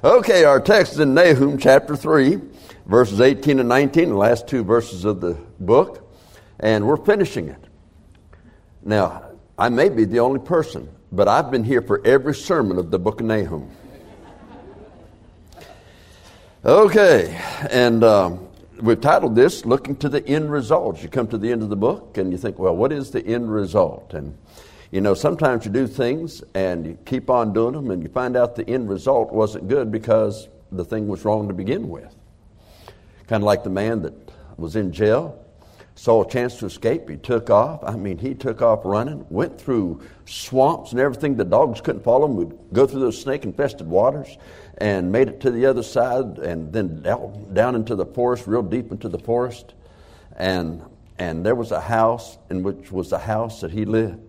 Okay, our text is in Nahum chapter 3, verses 18 and 19, the last two verses of the book, and we're finishing it. Now, I may be the only person, but I've been here for every sermon of the book of Nahum. Okay, and we've titled this, Looking to the End Result. You come to the end of the book and you think, well, what is the end result? And you know, sometimes you do things and you keep on doing them and you find out the end result wasn't good because the thing was wrong to begin with. Kind of like the man that was in jail, saw a chance to escape, he took off. He took off running, went through swamps and everything. The dogs couldn't follow him, would go through those snake-infested waters and made it to the other side and then down into the forest, real deep into the forest. And there was a house in which was the house that he lived.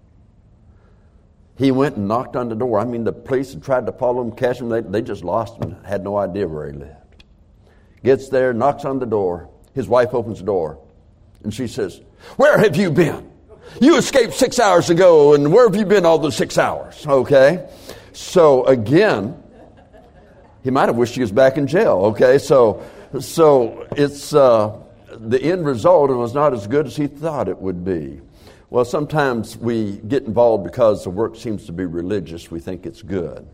He went and knocked on the door. The police had tried to follow him, catch him. They just lost him, had no idea where he lived. Gets there, knocks on the door. His wife opens the door, and she says, "Where have you been? You escaped 6 hours ago, and where have you been all those 6 hours?" Okay? So, again, he might have wished he was back in jail. Okay? So it's the end result was not as good as he thought it would be. Well, sometimes we get involved because the work seems to be religious. We think it's good.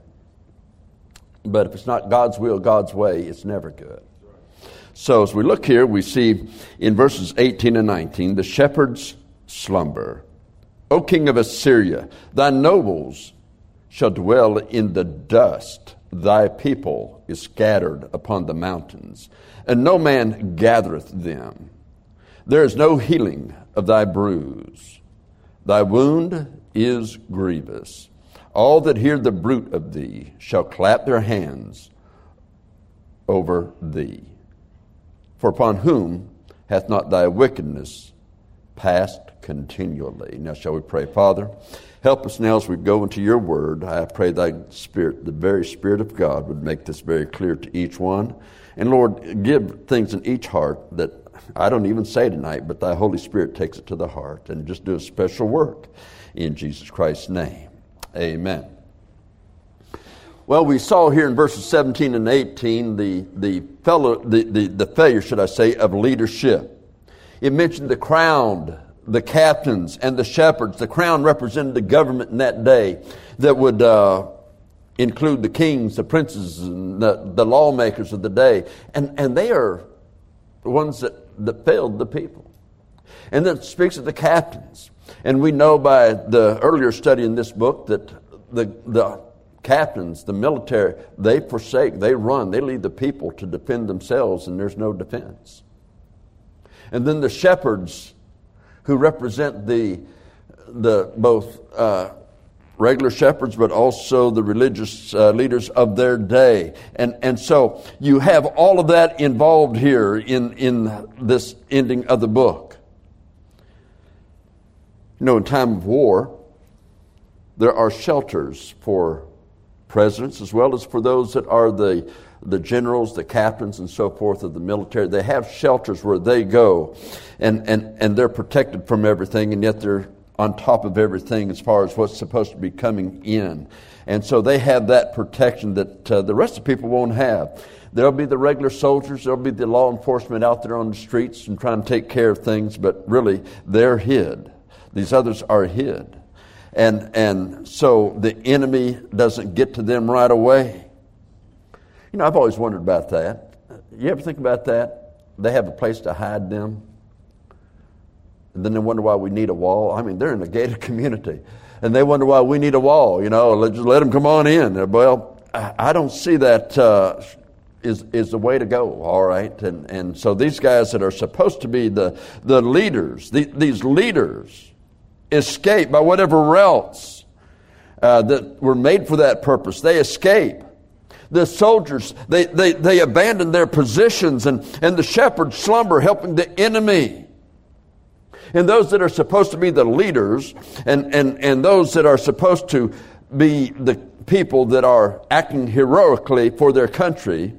But if it's not God's will, God's way, it's never good. So as we look here, we see in verses 18 and 19, the shepherds slumber. O king of Assyria, thy nobles shall dwell in the dust. Thy people is scattered upon the mountains, and no man gathereth them. There is no healing of thy bruise. Thy wound is grievous. All that hear the bruit of thee shall clap their hands over thee. For upon whom hath not thy wickedness passed continually? Now shall we pray? Father, help us now as we go into your word. I pray thy Spirit, the very Spirit of God, would make this very clear to each one. And Lord, give things in each heart that I don't even say tonight, but thy Holy Spirit takes it to the heart and just do a special work in Jesus Christ's name. Amen. Well, we saw here in verses 17 and 18 the failure, should I say, of leadership. It mentioned the crowned, the captains, and the shepherds. The crown represented the government in that day that would include the kings, the princes, and the lawmakers of the day. And they are the ones that failed the people. And then it speaks of the captains. And we know by the earlier study in this book that the captains, the military, they forsake, they run, they leave the people to defend themselves, and there's no defense. And then the shepherds, who represent the both regular shepherds, but also the religious leaders of their day. And so you have all of that involved here in this ending of the book. You know, in time of war, there are shelters for presidents as well as for those that are the generals, the captains, and so forth of the military. They have shelters where they go, and they're protected from everything, and yet they're on top of everything as far as what's supposed to be coming in. And so they have that protection that the rest of the people won't have. There'll be the regular soldiers, there'll be the law enforcement out there on the streets and trying to take care of things, but really they're hid. These others are hid. And so the enemy doesn't get to them right away. You know, I've always wondered about that. You ever think about that? They have a place to hide them. And then they wonder why we need a wall. They're in a gated community. And they wonder why we need a wall. Just let them come on in. Well, I don't see that is the way to go, all right? And so these guys that are supposed to be the leaders, these leaders escape by whatever else that were made for that purpose. They escape. The soldiers, they abandon their positions, and the shepherds slumber, helping the enemy. And those that are supposed to be the leaders and those that are supposed to be the people that are acting heroically for their country,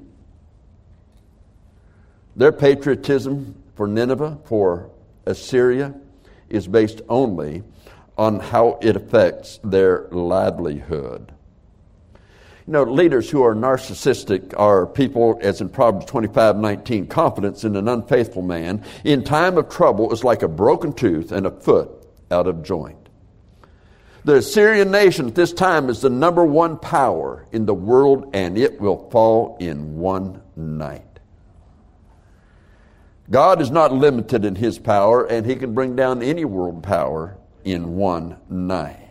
their patriotism for Nineveh, for Assyria, is based only on how it affects their livelihood. You know, leaders who are narcissistic are people, as in Proverbs 25:19, confidence in an unfaithful man in time of trouble is like a broken tooth and a foot out of joint. The Assyrian nation at this time is the number one power in the world, and it will fall in one night. God is not limited in His power, and He can bring down any world power in one night.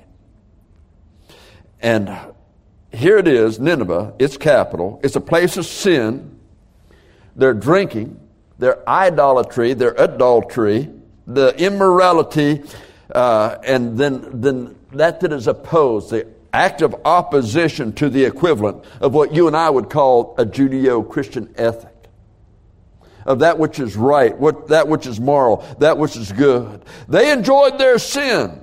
And here it is, Nineveh, its capital. It's a place of sin. Their drinking, their idolatry, their adultery, the immorality, and then that is opposed, the act of opposition to the equivalent of what you and I would call a Judeo-Christian ethic, of that which is right, that which is moral, that which is good. They enjoyed their sin,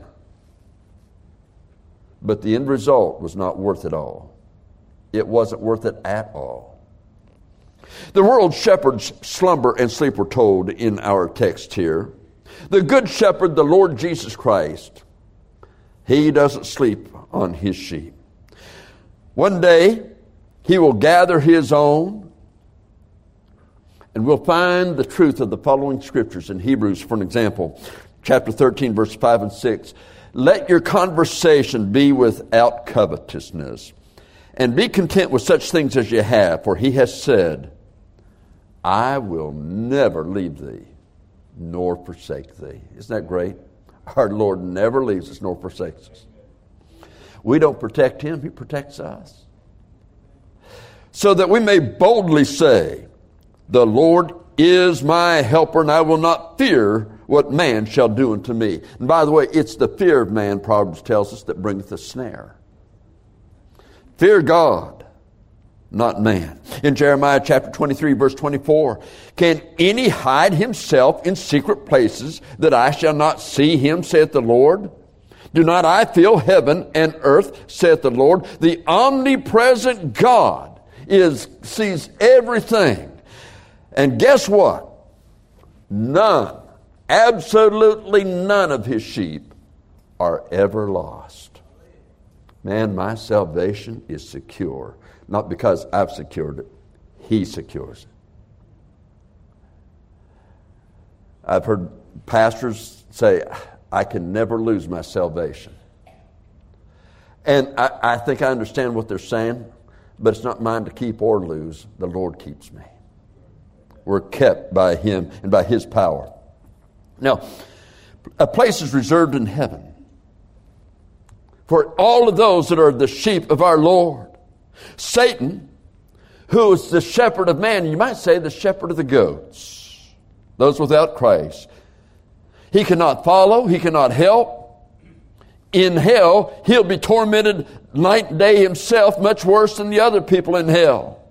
but the end result was not worth it all. It wasn't worth it at all. The world's shepherds slumber and sleep, we're told in our text here. The good shepherd, the Lord Jesus Christ, He doesn't sleep on His sheep. One day, He will gather His own, and we'll find the truth of the following scriptures in Hebrews, for an example, chapter 13, verse 5 and 6. Let your conversation be without covetousness, and be content with such things as you have, for He has said, I will never leave thee, nor forsake thee. Isn't that great? Our Lord never leaves us nor forsakes us. We don't protect Him, He protects us. So that we may boldly say, the Lord is my helper, and I will not fear what man shall do unto me. And by the way, it's the fear of man, Proverbs tells us, that bringeth a snare. Fear God, not man. In Jeremiah chapter 23, verse 24, can any hide himself in secret places that I shall not see him, saith the Lord? Do not I fill heaven and earth, saith the Lord? The omnipresent God sees everything. And guess what? None, absolutely none of His sheep are ever lost. Man, my salvation is secure. Not because I've secured it. He secures it. I've heard pastors say, I can never lose my salvation. And I think I understand what they're saying, but it's not mine to keep or lose. The Lord keeps me. We're kept by Him and by His power. Now, a place is reserved in heaven for all of those that are the sheep of our Lord. Satan, who is the shepherd of man, you might say the shepherd of the goats, those without Christ. He cannot follow, he cannot help. In hell, he'll be tormented night and day himself, much worse than the other people in hell.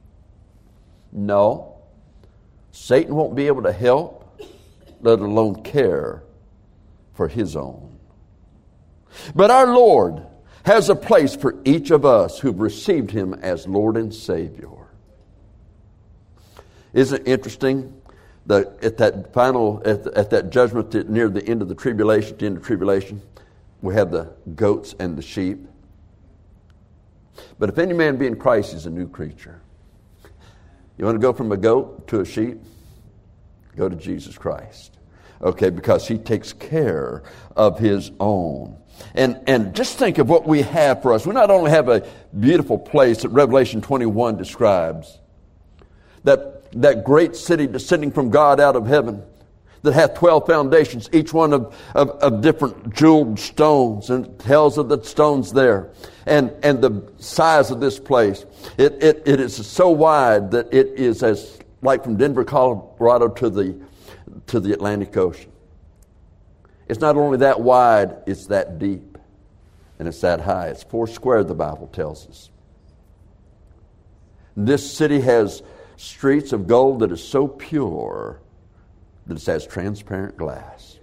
No, Satan won't be able to help, let alone care for his own. But our Lord has a place for each of us who've received Him as Lord and Savior. Isn't it interesting that at that judgment near the end of the tribulation, we have the goats and the sheep. But if any man be in Christ, he's a new creature. You want to go from a goat to a sheep? Go to Jesus Christ. Okay, because He takes care of His own. And just think of what we have for us. We not only have a beautiful place that Revelation 21 describes, that great city descending from God out of heaven, that hath 12 foundations, each one of different jeweled stones, and it tells of the stones there, and the size of this place. It is so wide that it is as like from Denver, Colorado to the Atlantic Ocean. It's not only that wide, it's that deep, and it's that high. It's 4 square, the Bible tells us. This city has streets of gold that is so pure that it's as transparent glass.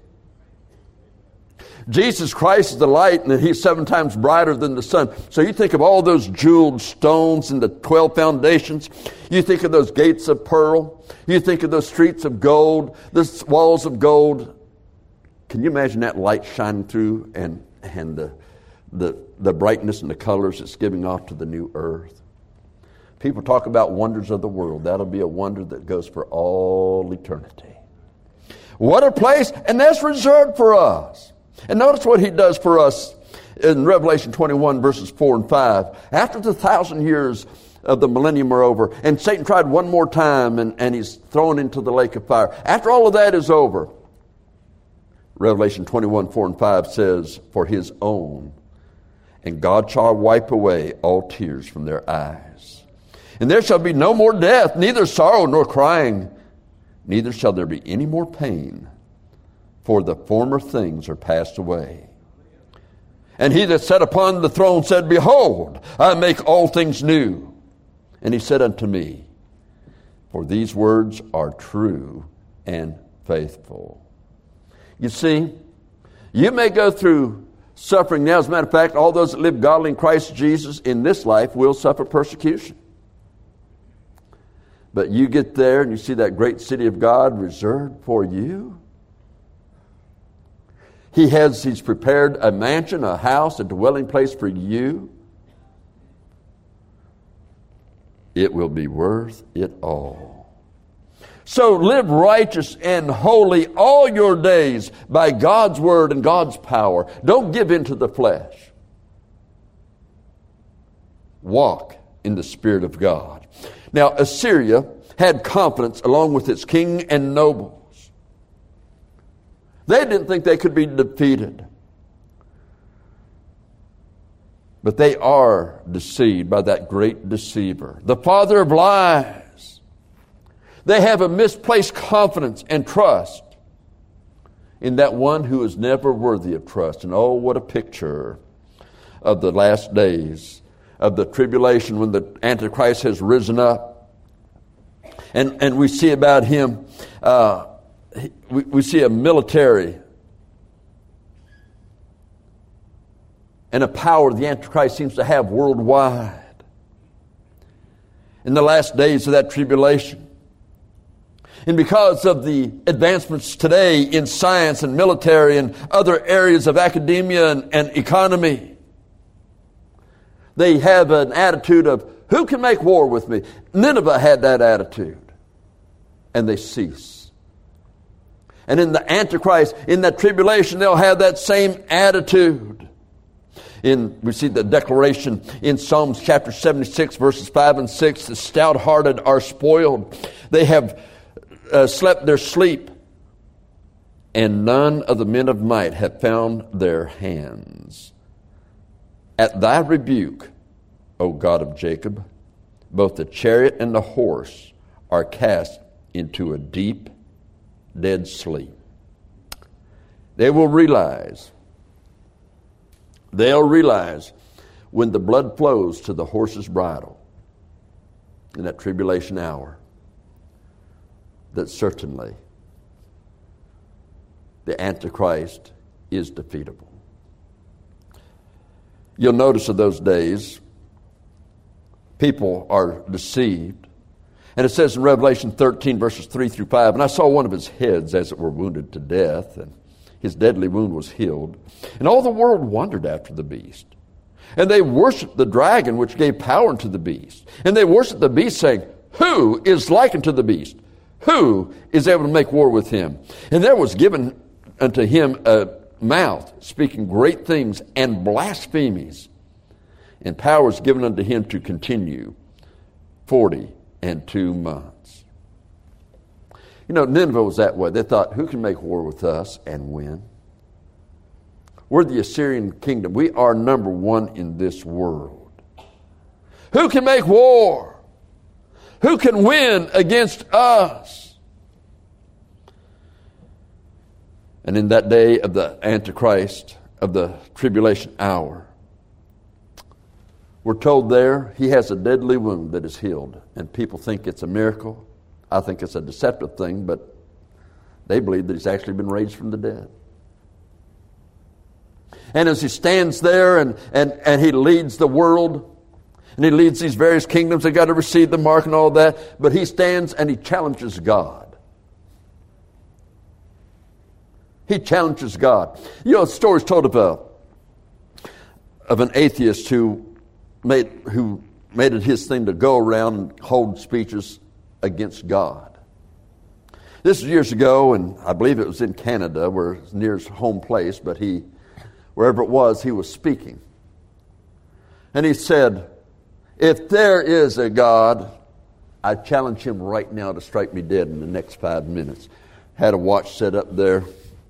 Jesus Christ is the light, and He's 7 times brighter than the sun. So you think of all those jeweled stones and the 12 foundations. You think of those gates of pearl. You think of those streets of gold, those walls of gold. Can you imagine that light shining through and the the brightness and the colors it's giving off to the new earth. People talk about wonders of the world. That'll be a wonder that goes for all eternity. What a place, and that's reserved for us. And notice what he does for us in Revelation 21, verses 4 and 5. After the 1,000 years of the millennium are over, and Satan tried one more time, and he's thrown into the lake of fire. After all of that is over, Revelation 21, 4 and 5 says, for his own, and God shall wipe away all tears from their eyes. And there shall be no more death, neither sorrow nor crying, neither shall there be any more pain, for the former things are passed away. And he that sat upon the throne said, behold, I make all things new. And he said unto me, for these words are true and faithful. You see, you may go through suffering now. As a matter of fact, all those that live godly in Christ Jesus in this life will suffer persecution. But you get there and you see that great city of God reserved for you. He's prepared a mansion, a house, a dwelling place for you. It will be worth it all. So live righteous and holy all your days by God's word and God's power. Don't give in to the flesh. Walk in the Spirit of God. Now, Assyria had confidence along with its king and nobles. They didn't think they could be defeated. But they are deceived by that great deceiver, the father of lies. They have a misplaced confidence and trust in that one who is never worthy of trust. And oh, what a picture of the last days, of the tribulation when the Antichrist has risen up. And we see about him, we see a military and a power the Antichrist seems to have worldwide. In the last days of that tribulation. And because of the advancements today in science and military and other areas of academia and economy, they have an attitude of, who can make war with me? Nineveh had that attitude. And they cease. And in the Antichrist, in that tribulation, they'll have that same attitude. We see the declaration in Psalms chapter 76, verses 5 and 6. The stout-hearted are spoiled. They have slept their sleep. And none of the men of might have found their hands. At thy rebuke, O God of Jacob, both the chariot and the horse are cast into a deep, dead sleep. They'll realize when the blood flows to the horse's bridle in that tribulation hour that certainly the Antichrist is defeatable. You'll notice of those days, people are deceived. And it says in Revelation 13, verses 3 through 5, and I saw one of his heads as it were wounded to death, and his deadly wound was healed. And all the world wondered after the beast. And they worshiped the dragon, which gave power unto the beast. And they worshiped the beast, saying, who is like unto the beast? Who is able to make war with him? And there was given unto him a mouth, speaking great things and blasphemies. And power was given unto him to continue 42 months. You know, Nineveh was that way. They thought, who can make war with us and win? We're the Assyrian kingdom. We are number one in this world. Who can make war? Who can win against us? And in that day of the Antichrist, of the tribulation hour, we're told there he has a deadly wound that is healed. And people think it's a miracle. I think it's a deceptive thing, but they believe that he's actually been raised from the dead. And as he stands there and he leads the world, and he leads these various kingdoms, they've got to receive the mark and all that, but he stands and he challenges God. He challenges God. You know, a story's told of of an atheist who made it his thing to go around and hold speeches against God. This was years ago, and I believe it was in Canada, where it's near his home place, but wherever it was, he was speaking. And he said, if there is a God, I challenge him right now to strike me dead in the next 5 minutes. Had a watch set up there.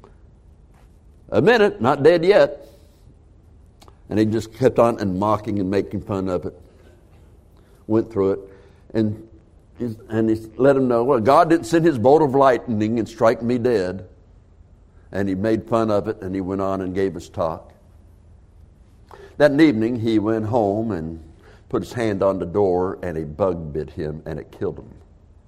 A minute, not dead yet. And he just kept on and mocking and making fun of it. Went through it. And he let him know, well, God didn't send his bolt of lightning and strike me dead. And he made fun of it, and he went on and gave his talk. That evening, he went home and put his hand on the door, and a bug bit him, and it killed him.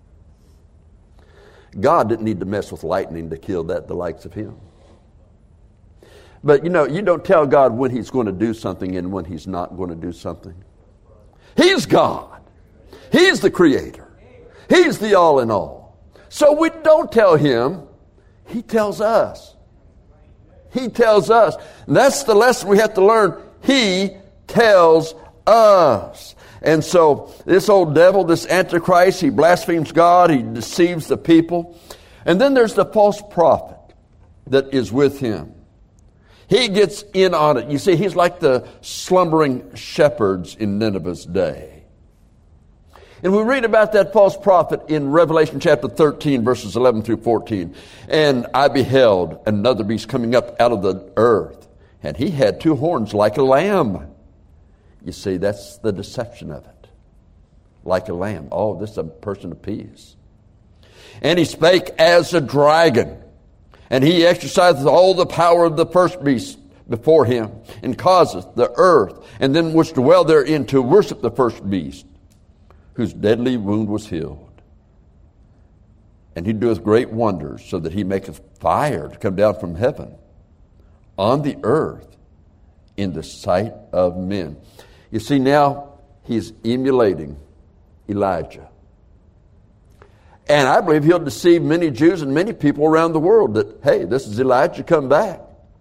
God didn't need to mess with lightning to kill the likes of him. But, you don't tell God when he's going to do something and when he's not going to do something. He's God. He's the creator. He's the all in all. So we don't tell him. He tells us. He tells us. And that's the lesson we have to learn. He tells us. And so this old devil, this Antichrist, he blasphemes God. He deceives the people. And then there's the false prophet that is with him. He gets in on it. You see, he's like the slumbering shepherds in Nineveh's day. And we read about that false prophet in Revelation chapter 13, verses 11 through 14. And I beheld another beast coming up out of the earth, and he had 2 horns like a lamb. You see, that's the deception of it. Like a lamb. Oh, this is a person of peace. And he spake as a dragon. And he exerciseth all the power of the first beast before him, and causeth the earth, and them which dwell therein, to worship the first beast, whose deadly wound was healed. And he doeth great wonders, so that he maketh fire to come down from heaven on the earth in the sight of men. You see, now he's emulating Elijah. And I believe he'll deceive many Jews and many people around the world that, hey, this is Elijah come back.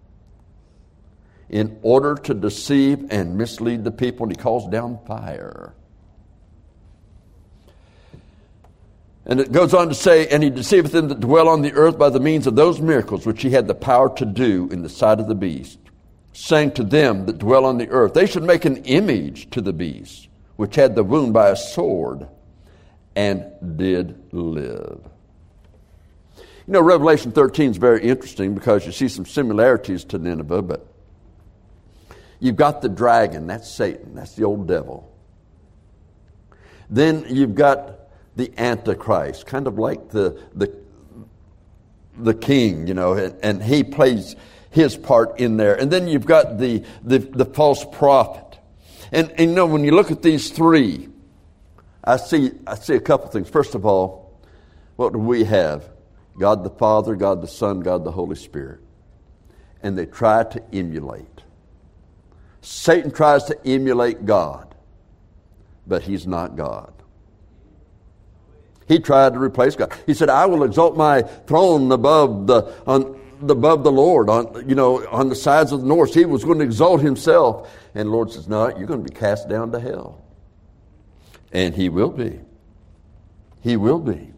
In order to deceive and mislead the people, and he calls down fire. And it goes on to say, and he deceiveth them that dwell on the earth by the means of those miracles which he had the power to do in the sight of the beast, saying to them that dwell on the earth, they should make an image to the beast, which had the wound by a sword, and did live. Revelation 13 is very interesting because you see some similarities to Nineveh, but you've got the dragon, that's Satan, that's the old devil. Then you've got the Antichrist, kind of like the king, and he plays his part in there. And then you've got the false prophet. And when you look at these three, I see a couple things. First of all, what do we have? God the Father, God the Son, God the Holy Spirit. And they try to emulate. Satan tries to emulate God, but he's not God. He tried to replace God. He said, I will exalt my throne above the Lord, on the sides of the north. He was going to exalt himself. And the Lord says, no, you're going to be cast down to hell. And he will be. He will be.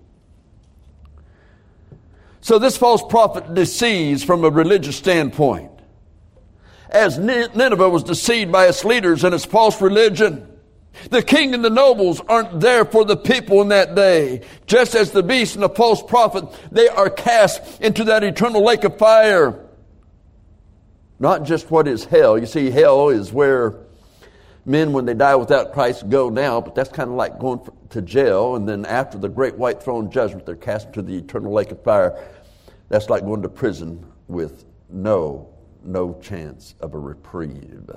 So this false prophet deceives from a religious standpoint. As Nineveh was deceived by its leaders and its false religion, the king and the nobles aren't there for the people in that day. Just as the beast and the false prophet, they are cast into that eternal lake of fire. Not just what is hell. You see, hell is where men, when they die without Christ, go now, but that's kind of like going to jail, and then after the great white throne judgment, they're cast into the eternal lake of fire. That's like going to prison with no chance of a reprieve.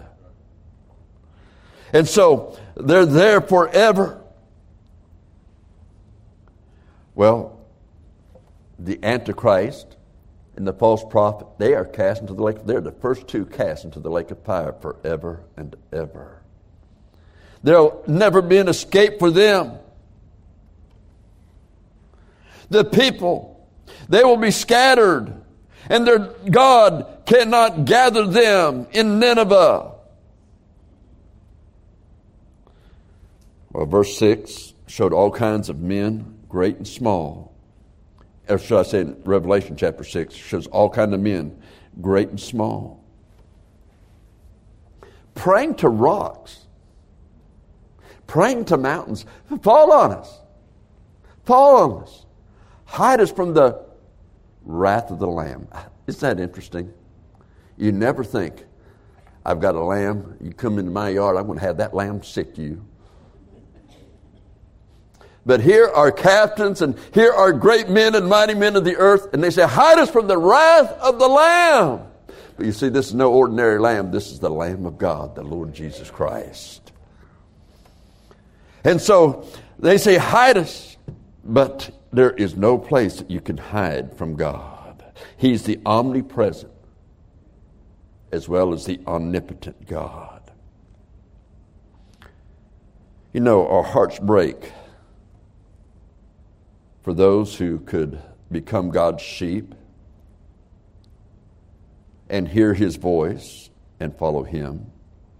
And so, they're there forever. Well, the Antichrist and the false prophet, they are cast into the lake. They're the first two cast into the lake of fire forever and ever. There'll never be an escape for them. The people, they will be scattered, and their God cannot gather them in Nineveh. Well, verse 6 showed all kinds of men, great and small. Or should I say in Revelation chapter 6, shows all kinds of men, great and small. Praying to rocks. Praying to mountains. Fall on us. Fall on us. Hide us from the wrath of the Lamb. Isn't that interesting? You never think, I've got a lamb, you come into my yard, I'm going to have that lamb sick you. But here are captains and here are great men and mighty men of the earth, and they say, hide us from the wrath of the Lamb. But you see, this is no ordinary lamb. This is the Lamb of God, the Lord Jesus Christ. And so they say, hide us. But there is no place that you can hide from God. He's the omnipresent as well as the omnipotent God. You know, our hearts break for those who could become God's sheep and hear His voice and follow Him.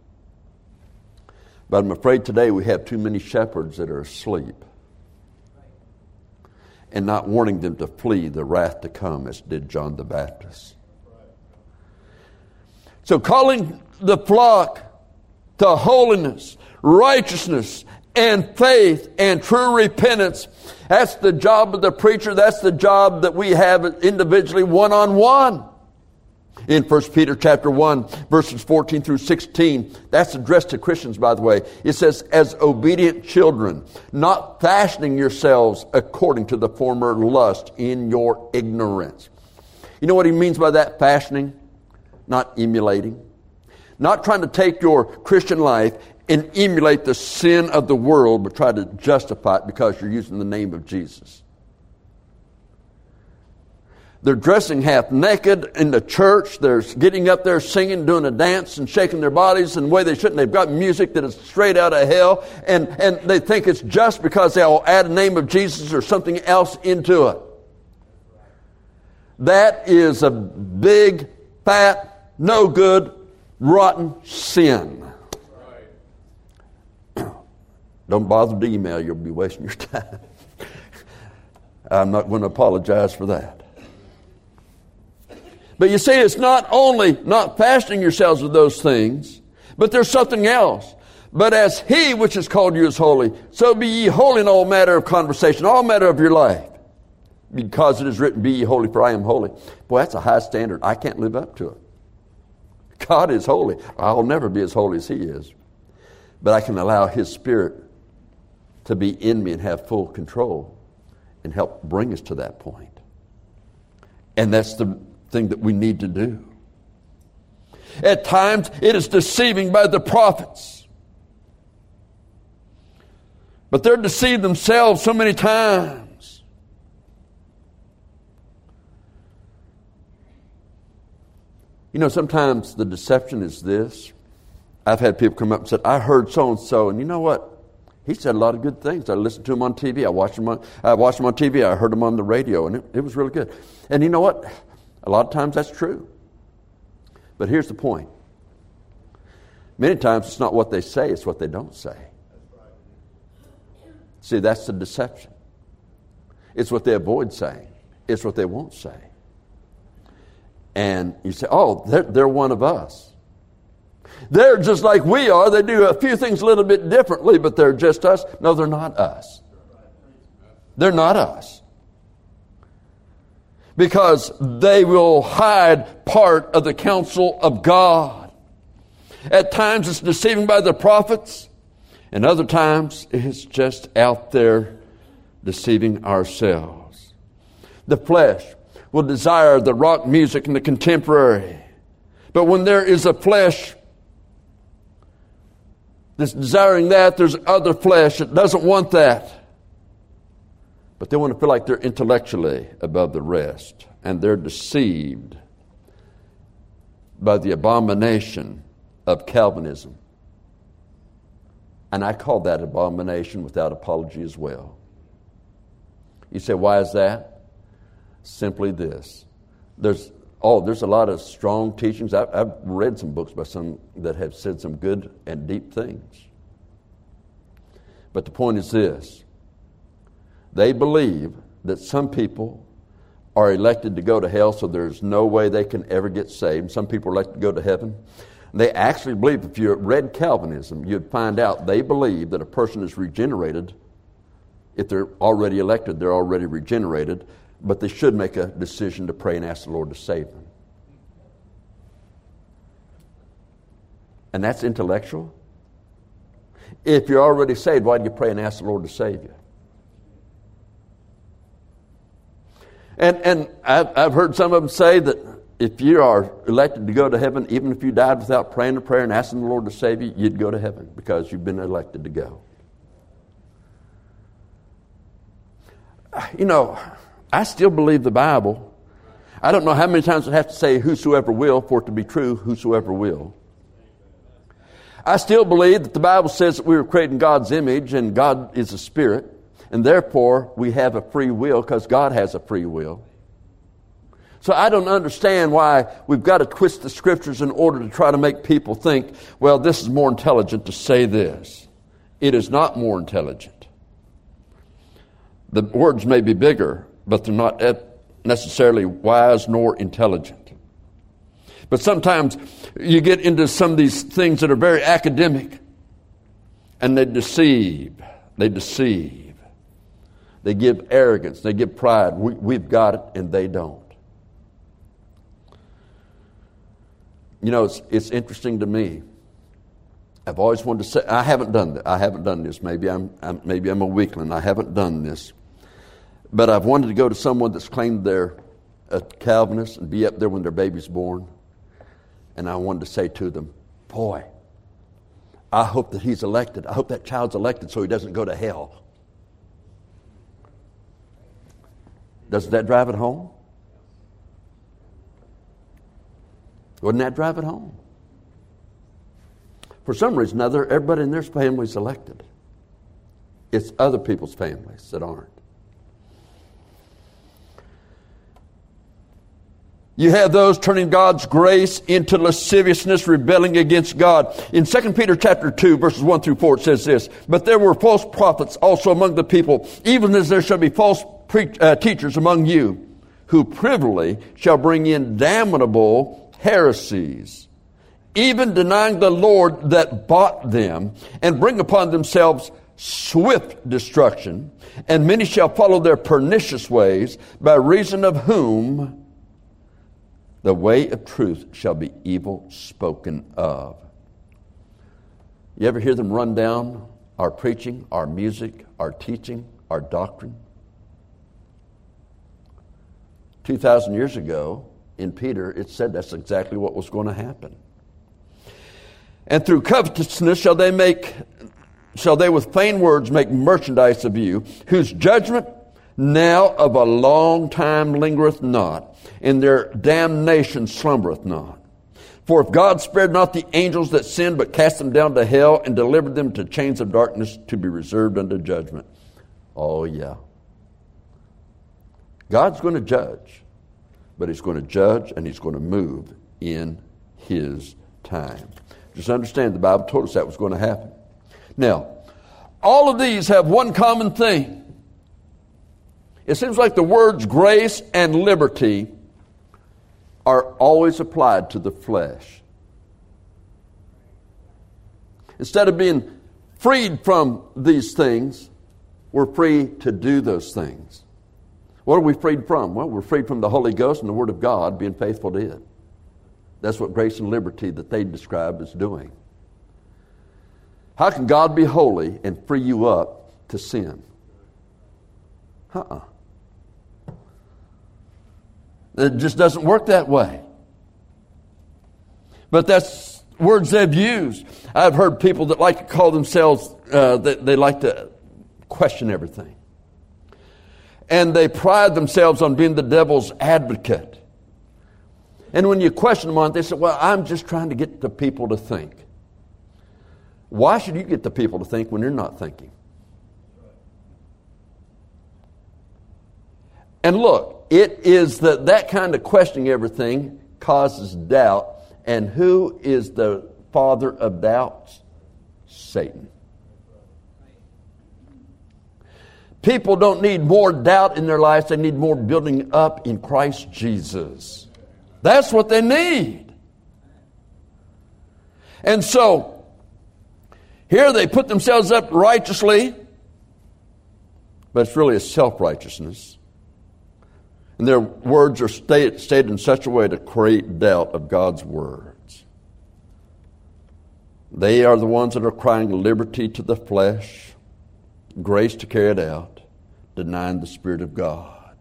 But I'm afraid today we have too many shepherds that are asleep and not warning them to flee the wrath to come, as did John the Baptist. So calling the flock to holiness, righteousness, and faith and true repentance, that's the job of the preacher. That's the job that we have individually, one-on-one. In 1 Peter chapter 1, verses 14 through 16, that's addressed to Christians, by the way. It says, as obedient children, not fashioning yourselves according to the former lust in your ignorance. You know what he means by that, fashioning? Not emulating. Not trying to take your Christian life and emulate the sin of the world, but try to justify it because you're using the name of Jesus. They're dressing half naked in the church. They're getting up there singing, doing a dance and shaking their bodies in the way they shouldn't. They've got music that is straight out of hell. And they think it's just because they'll add a name of Jesus or something else into it. That is a big, fat, no good, rotten sin. Don't bother to email. You'll be wasting your time. I'm not going to apologize for that. But you see, it's not only not fashioning yourselves with those things, but there's something else. But as He which has called you is holy, so be ye holy in all matter of conversation, all matter of your life. Because it is written, be ye holy, for I am holy. Boy, that's a high standard. I can't live up to it. God is holy. I'll never be as holy as He is. But I can allow His Spirit to be in me and have full control and help bring us to that point. And that's the thing that we need to do. At times, it is deceiving by the prophets. But they're deceived themselves so many times. You know, sometimes the deception is this. I've had people come up and said, I heard so-and-so, and you know what? He said a lot of good things. I listened to him on TV. I watched him on TV. I heard him on the radio, and it was really good. And you know what? A lot of times that's true. But here's the point. Many times it's not what they say, it's what they don't say. See, that's the deception. It's what they avoid saying. It's what they won't say. And you say, oh, they're one of us. They're just like we are. They do a few things a little bit differently, but they're just us. No, they're not us. They're not us. Because they will hide part of the counsel of God. At times it's deceiving by the prophets, and other times it's just out there deceiving ourselves. The flesh will desire the rock music and the contemporary. But when there is a flesh that's desiring that, there's other flesh that doesn't want that. But they want to feel like they're intellectually above the rest. And they're deceived by the abomination of Calvinism. And I call that abomination without apology as well. You say, why is that? Simply this. There's a lot of strong teachings. I've read some books by some that have said some good and deep things. But the point is this. They believe that some people are elected to go to hell, so there's no way they can ever get saved. Some people are elected to go to heaven. They actually believe, if you read Calvinism, you'd find out they believe that a person is regenerated. If they're already elected, they're already regenerated, but they should make a decision to pray and ask the Lord to save them. And that's intellectual. If you're already saved, why do you pray and ask the Lord to save you? And I've heard some of them say that if you are elected to go to heaven, even if you died without praying a prayer and asking the Lord to save you, you'd go to heaven because you've been elected to go. You know, I still believe the Bible. I don't know how many times I have to say whosoever will for it to be true, whosoever will. I still believe that the Bible says that we were created in God's image and God is a spirit, and therefore we have a free will because God has a free will. So I don't understand why we've got to twist the scriptures in order to try to make people think, well, this is more intelligent to say this. It is not more intelligent. The words may be bigger, but they're not necessarily wise nor intelligent. But sometimes you get into some of these things that are very academic, and they deceive. They deceive. They give arrogance. They give pride. We've got it, and they don't. You know, it's interesting to me. I've always wanted to say, I haven't done this. Maybe I'm a weakling. I haven't done this. But I've wanted to go to someone that's claimed they're a Calvinist and be up there when their baby's born. And I wanted to say to them, boy, I hope that he's elected. I hope that child's elected so he doesn't go to hell. Doesn't that drive it home? Wouldn't that drive it home? For some reason or other, everybody in their family is elected. It's other people's families that aren't. You have those turning God's grace into lasciviousness, rebelling against God. In 2 Peter chapter 2, verses 1 through 4, it says this, "But there were false prophets also among the people, even as there shall be false teachers among you, who privily shall bring in damnable heresies, even denying the Lord that bought them, and bring upon themselves swift destruction. And many shall follow their pernicious ways, by reason of whom the way of truth shall be evil spoken of." You ever hear them run down our preaching, our music, our teaching, our doctrine? 2,000 years ago, in Peter, it said that's exactly what was going to happen. "And through covetousness shall they with vain words make merchandise of you, whose judgment now of a long time lingereth not, and their damnation slumbereth not. For if God spared not the angels that sinned, but cast them down to hell, and delivered them to chains of darkness to be reserved unto judgment." Oh, yeah. God's going to judge, but he's going to judge and he's going to move in his time. Just understand, the Bible told us that was going to happen. Now, all of these have one common thing. It seems like the words grace and liberty are always applied to the flesh. Instead of being freed from these things, we're free to do those things. What are we freed from? Well, we're freed from the Holy Ghost and the Word of God, being faithful to it. That's what grace and liberty that they describe as doing. How can God be holy and free you up to sin? It just doesn't work that way. But that's words they've used. I've heard people that like to call themselves, they like to question everything. And they pride themselves on being the devil's advocate. And when you question them on it, they say, well, I'm just trying to get the people to think. Why should you get the people to think when you're not thinking? And look, it is that kind of questioning everything causes doubt. And who is the father of doubts? Satan. People don't need more doubt in their lives. They need more building up in Christ Jesus. That's what they need. And so, here they put themselves up righteously, but it's really a self-righteousness. And their words are stated in such a way to create doubt of God's words. They are the ones that are crying liberty to the flesh, grace to carry it out, denying the Spirit of God.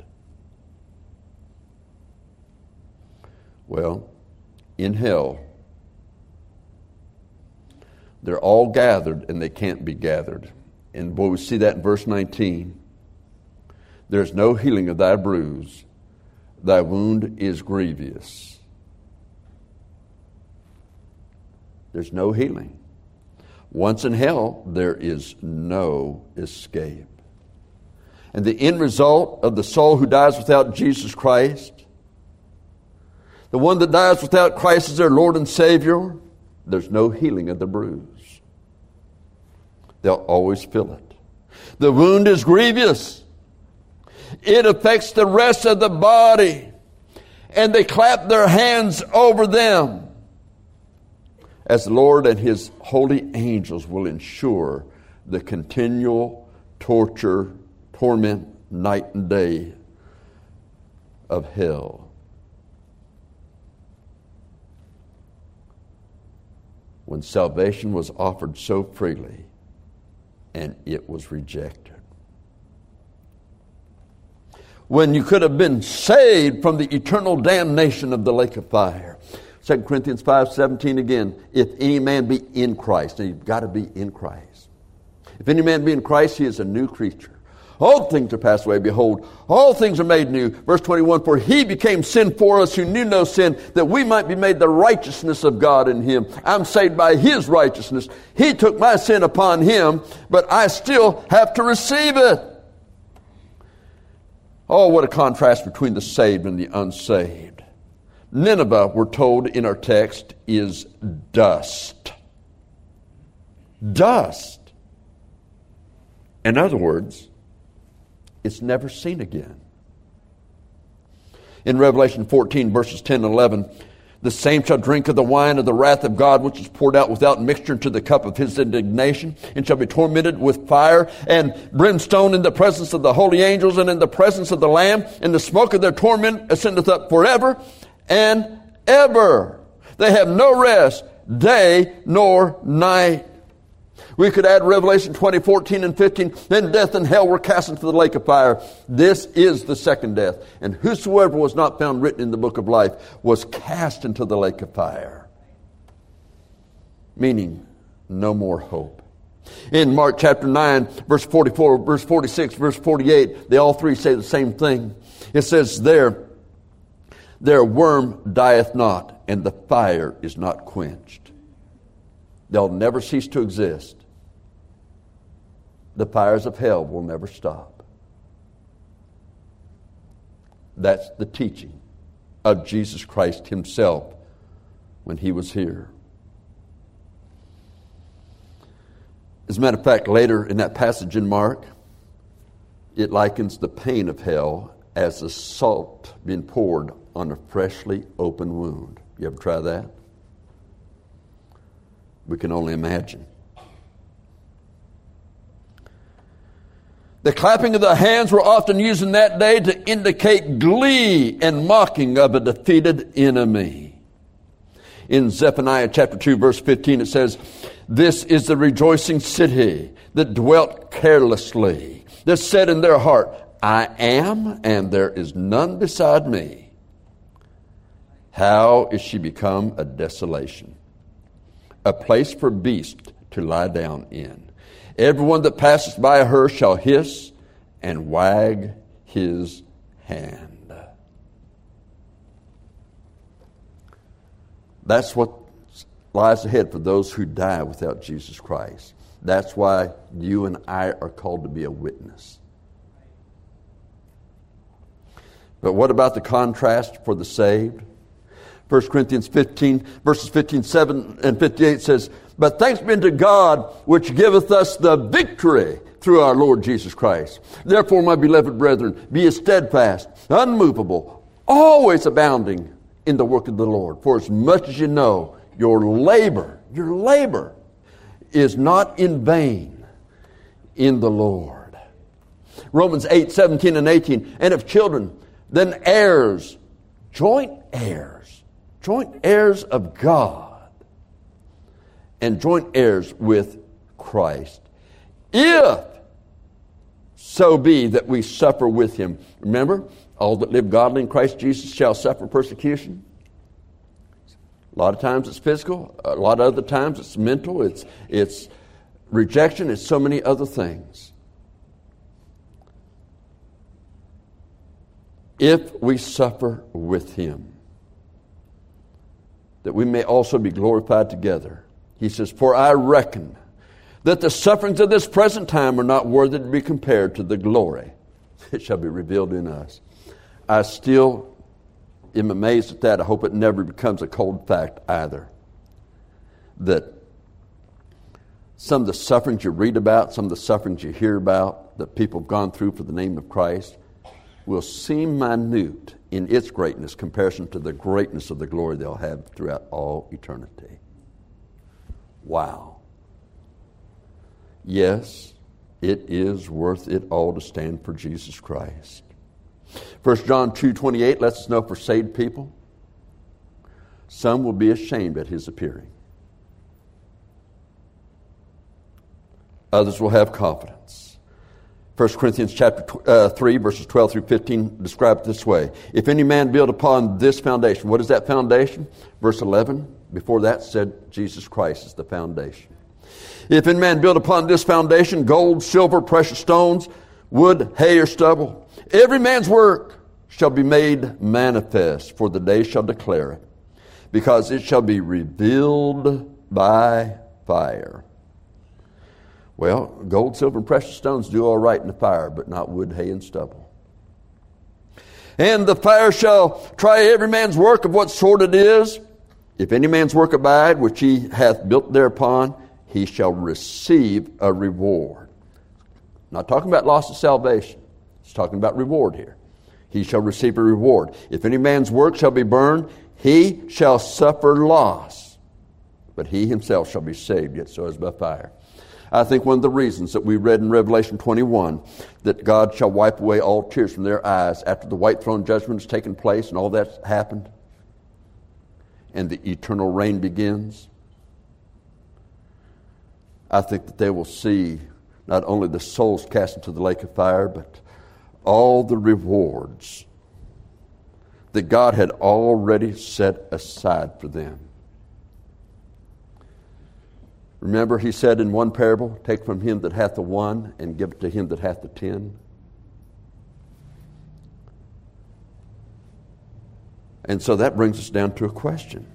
Well, in hell, they're all gathered and they can't be gathered. And boy, we see that in verse 19. There's no healing of thy bruise. Thy wound is grievous. There's no healing. Once in hell, there is no escape. And the end result of the soul who dies without Jesus Christ, the one that dies without Christ as their Lord and Savior, there's no healing of the bruise. They'll always feel it. The wound is grievous. It affects the rest of the body. And they clap their hands over them, as the Lord and His holy angels will ensure the continual torture, torment, night and day of hell. When salvation was offered so freely, and it was rejected. When you could have been saved from the eternal damnation of the lake of fire. 2 Corinthians 5:17 again, if any man be in Christ. Now you've got to be in Christ. If any man be in Christ, he is a new creature. All things are passed away. Behold, all things are made new. Verse 21, for he became sin for us who knew no sin, that we might be made the righteousness of God in him. I'm saved by his righteousness. He took my sin upon him, but I still have to receive it. Oh, what a contrast between the saved and the unsaved. Nineveh, we're told in our text, is dust. Dust. In other words, it's never seen again. In Revelation 14, verses 10 and 11, the same shall drink of the wine of the wrath of God, which is poured out without mixture into the cup of his indignation, and shall be tormented with fire and brimstone in the presence of the holy angels and in the presence of the Lamb, and the smoke of their torment ascendeth up forever and ever. They have no rest, day nor night. We could add Revelation 20, 14 and 15. Then death and hell were cast into the lake of fire. This is the second death. And whosoever was not found written in the book of life was cast into the lake of fire. Meaning, no more hope. In Mark chapter 9, verse 44, verse 46, verse 48, they all three say the same thing. It says there, their worm dieth not, and the fire is not quenched. They'll never cease to exist. The fires of hell will never stop. That's the teaching of Jesus Christ himself when he was here. As a matter of fact, later in that passage in Mark, it likens the pain of hell as the salt being poured on a freshly open wound. You ever try that? We can only imagine. The clapping of the hands were often used in that day to indicate glee and mocking of a defeated enemy. In Zephaniah chapter 2, verse 15, it says, this is the rejoicing city that dwelt carelessly, that said in their heart, I am, and there is none beside me. How is she become a desolation, a place for beasts to lie down in? Everyone that passes by her shall hiss and wag his hand. That's what lies ahead for those who die without Jesus Christ. That's why you and I are called to be a witness. But what about the contrast for the saved? 1 Corinthians 15, verses 15, 7, and 58 says, but thanks be to God, which giveth us the victory through through our Lord Jesus Christ. Therefore, my beloved brethren, be steadfast, unmovable, always abounding in the work of the Lord. For as much as you know, your labor is not in vain in the Lord. Romans 8:17 and 18. And if children, then heirs, joint heirs of God, and joint heirs with Christ, if so be that we suffer with him. Remember, all that live godly in Christ Jesus shall suffer persecution. A lot of times it's physical. A lot of other times it's mental. It's rejection. It's so many other things. If we suffer with him, that we may also be glorified together. He says, for I reckon that the sufferings of this present time are not worthy to be compared to the glory that shall be revealed in us. I still am amazed at that. I hope it never becomes a cold fact either. That some of the sufferings you read about, some of the sufferings you hear about that people have gone through for the name of Christ will seem minute in its greatness in comparison to the greatness of the glory they'll have throughout all eternity. Wow. Yes, it is worth it all to stand for Jesus Christ. 1 John 2:28 lets us know for saved people, some will be ashamed at his appearing. Others will have confidence. 1 Corinthians chapter 3, verses 12 through 15 describe it this way. If any man build upon this foundation, what is that foundation? Verse 11, before that said Jesus Christ is the foundation. If any man build upon this foundation gold, silver, precious stones, wood, hay, or stubble, every man's work shall be made manifest, for the day shall declare it, because it shall be revealed by fire. Well, gold, silver, and precious stones do all right in the fire, but not wood, hay, and stubble. And the fire shall try every man's work of what sort it is. If any man's work abide, which he hath built thereupon, he shall receive a reward. Not talking about loss of salvation. It's talking about reward here. He shall receive a reward. If any man's work shall be burned, he shall suffer loss, but he himself shall be saved, yet so as by fire. I think one of the reasons that we read in Revelation 21 that God shall wipe away all tears from their eyes after the white throne judgment has taken place and all that's happened and the eternal reign begins, I think that they will see not only the souls cast into the lake of fire, but all the rewards that God had already set aside for them. Remember, he said in one parable, take from him that hath the one and give it to him that hath the 10. And so that brings us down to a question.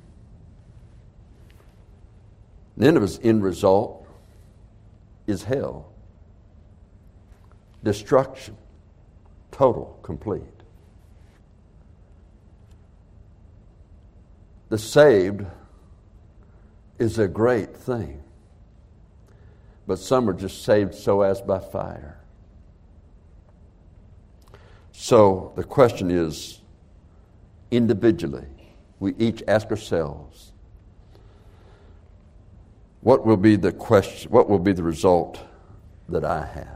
Nineveh's end result is hell. Destruction. Total, complete. The saved is a great thing. But some are just saved so as by fire. So the question is, individually, we each ask ourselves, what will be the question, what will be the result that I have?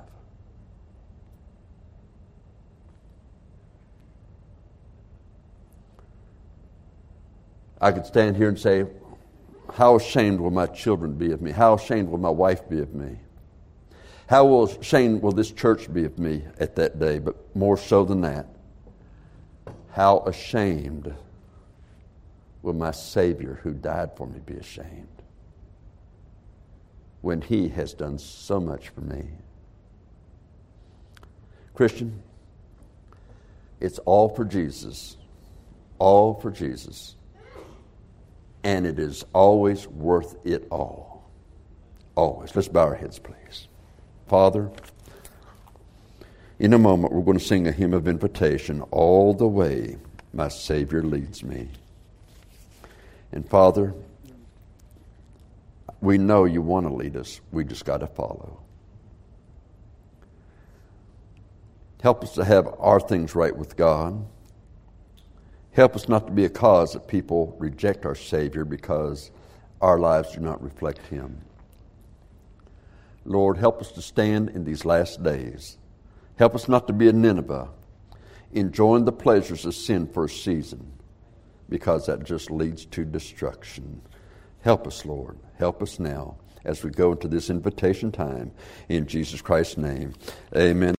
I could stand here and say, how ashamed will my children be of me? How ashamed will my wife be of me? How ashamed will this church be of me at that day? But more so than that, how ashamed will my Savior who died for me be ashamed when he has done so much for me? Christian, it's all for Jesus. All for Jesus. And it is always worth it all. Always. Let's bow our heads, please. Father, in a moment we're going to sing a hymn of invitation. All the way my Savior leads me. And Father, we know you want to lead us. We just got to follow. Help us to have our things right with God. Help us not to be a cause that people reject our Savior because our lives do not reflect Him. Lord, help us to stand in these last days. Help us not to be a Nineveh, enjoying the pleasures of sin for a season, because that just leads to destruction. Help us, Lord. Help us now as we go into this invitation time. In Jesus Christ's name, amen.